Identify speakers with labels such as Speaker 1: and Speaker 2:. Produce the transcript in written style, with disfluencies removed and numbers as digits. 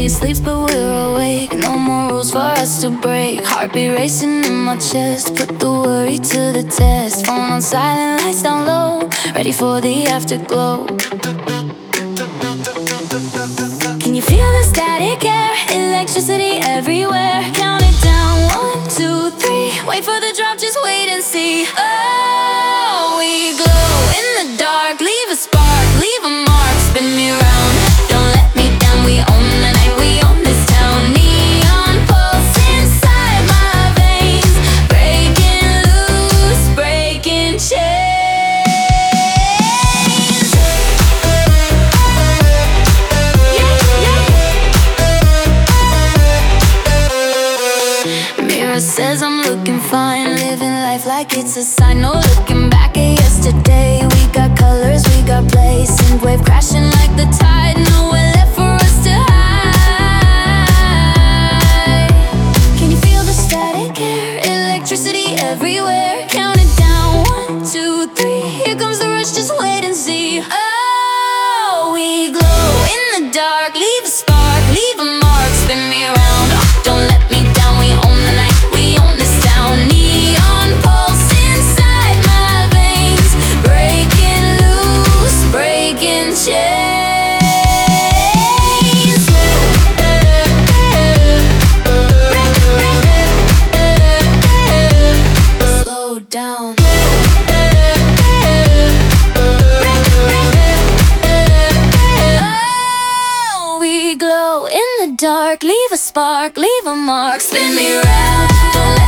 Speaker 1: Everybody sleeps but we're awake. No more rules for us to break. Heartbeat racing in my chest. Put the worry to the test. Phone on silent, lights down low. Ready for the afterglow. Can you feel the static air? Electricity everywhere. Count it down, 1, 2, 3. Wait for the drop, just wait and see. Oh, we glow in the dark. Leave a spark, leave a mark. Spin me round, don't let me down. We own the night, we own this town. Neon pulse inside my veins. Breaking loose, breaking chains. Mirror says I'm looking fine, living life like it's a sign. No looking back at yesterday. We got colors, we got place. Sync wave crashing like the tide. Nowhere left for us to hide. Can you feel the static air? Electricity everywhere. Count it down, 1, 2, 3. Here comes the rush, just wait and see. Oh, we glow in the dark. Leave a spark, leave a mark. Spin me around, don't let me down. We own the night, we own this town. Neon pulse inside my veins. Breaking loose, breaking chains. Slow down. Oh, we glow in the dark. Leave a spark, leave a mark. Spin me round, don't let